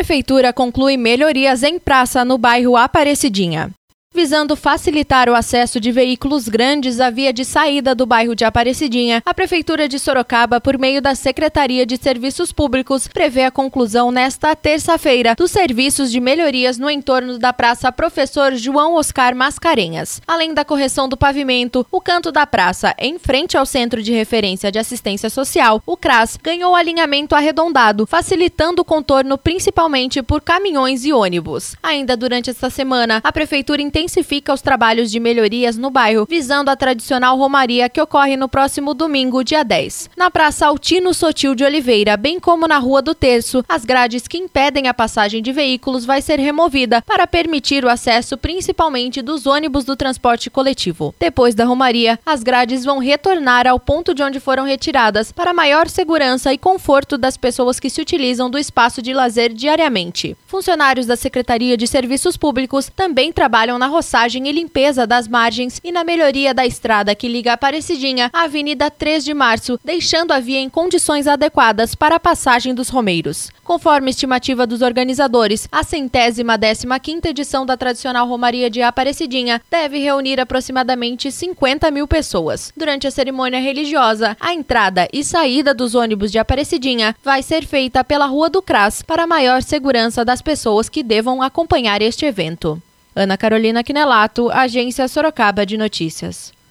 Prefeitura conclui melhorias em praça no bairro Aparecidinha. Visando facilitar o acesso de veículos grandes à via de saída do bairro de Aparecidinha, a Prefeitura de Sorocaba, por meio da Secretaria de Serviços Públicos, prevê a conclusão nesta terça-feira dos serviços de melhorias no entorno da Praça Professor João Oscar Mascarenhas. Além da correção do pavimento, o canto da praça, em frente ao Centro de Referência de Assistência Social, o CRAS, ganhou alinhamento arredondado, facilitando o contorno principalmente por caminhões e ônibus. Ainda durante esta semana, a Prefeitura intensifica os trabalhos de melhorias no bairro, visando a tradicional romaria que ocorre no próximo domingo, dia 10. Na Praça Altino Sotil de Oliveira, bem como na Rua do Terço, as grades que impedem a passagem de veículos vai ser removida para permitir o acesso principalmente dos ônibus do transporte coletivo. Depois da romaria, as grades vão retornar ao ponto de onde foram retiradas para maior segurança e conforto das pessoas que se utilizam do espaço de lazer diariamente. Funcionários da Secretaria de Serviços Públicos também trabalham na roçagem e limpeza das margens e na melhoria da estrada que liga Aparecidinha à Avenida 3 de Março, deixando a via em condições adequadas para a passagem dos romeiros. Conforme estimativa dos organizadores, a 115ª edição da tradicional Romaria de Aparecidinha deve reunir aproximadamente 50 mil pessoas. Durante a cerimônia religiosa, a entrada e saída dos ônibus de Aparecidinha vai ser feita pela Rua do CRAS para maior segurança das pessoas que devam acompanhar este evento. Ana Carolina Quinelato, Agência Sorocaba de Notícias.